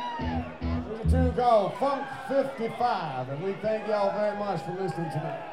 There's a tune called Funk 55, and we thank y'all very much for listening tonight.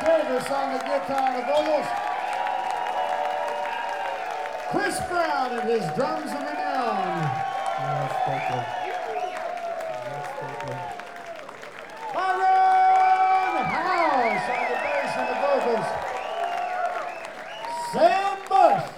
Davis on the guitar and the vocals. Chris Brown and his drums of renown. Yes, thank you. Byron House on the bass and the vocals. Sam Bush.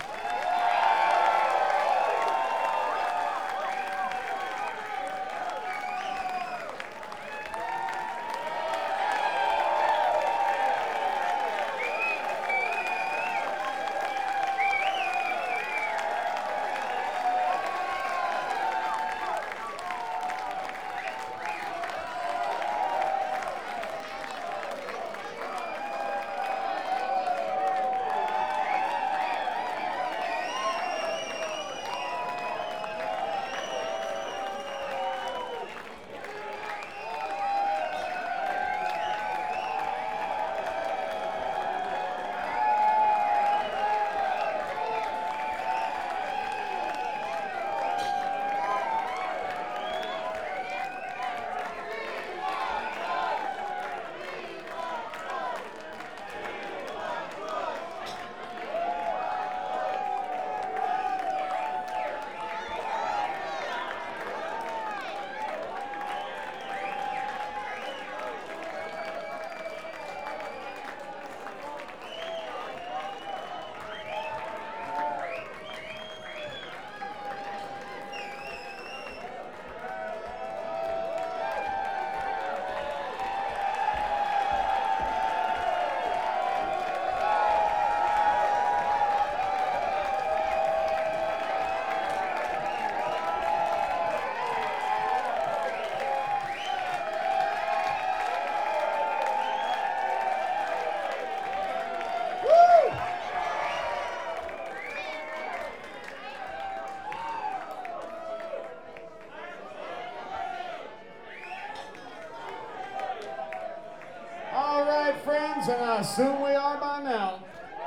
Friends, and I assume we are by now.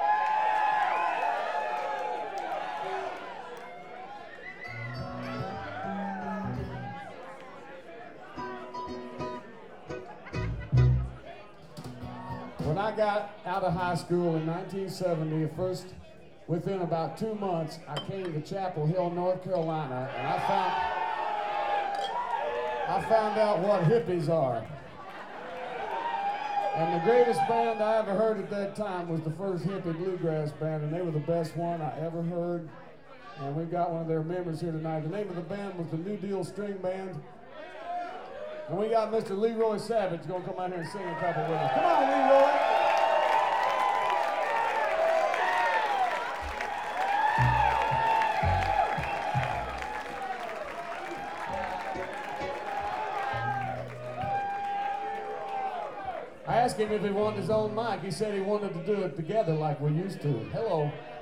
When I got out of high school in 1970, within about 2 months, I came to Chapel Hill, North Carolina, and I found out what hippies are. And the greatest band I ever heard at that time was the first hippie bluegrass band, and they were the best one I ever heard. And we've got one of their members here tonight. The name of the band was the New Deal String Band. And we got Mr. Leroy Savage going to come out here and sing a couple with us. Come on, Leroy. I asked him if he wanted his own mic. He said he wanted to do it together like we used to. Hello.